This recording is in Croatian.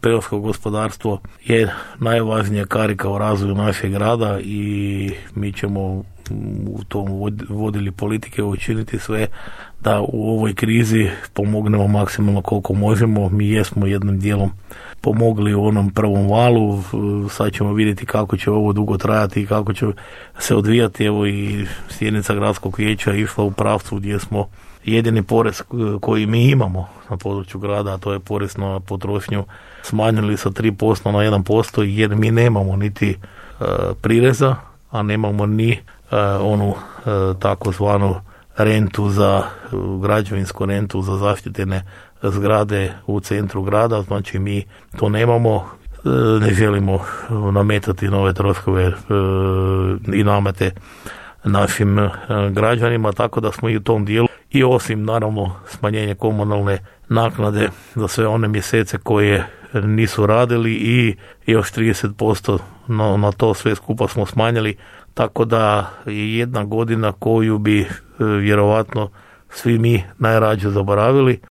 seosko gospodarstvo je najvažnija karika u razvoju našeg grada i mi ćemo u tom vodili politike učiniti sve da u ovoj krizi pomognemo maksimalno koliko možemo. Mi jesmo jednim dijelom pomogli u onom prvom valu, sad ćemo vidjeti kako će ovo dugo trajati i kako će se odvijati. Evo i sjednica gradskog vijeća išla u pravcu gdje smo jedini porez koji mi imamo na području grada, a to je porez na potrošnju, smanjili sa 3% na 1% jer mi nemamo niti prireza, a nemamo ni onu takozvanu rentu za građevinsku rentu za zaštitene zgrade u centru grada, znači mi to nemamo, ne želimo nametati nove troškove i namete našim građanima, tako da smo i u tom dijelu i osim naravno smanjenje komunalne naknade za sve one mjesece koje nisu radili i još 30% na to sve skupa smo smanjili, tako da je jedna godina koju bi vjerovatno svi mi najrađe zaboravili,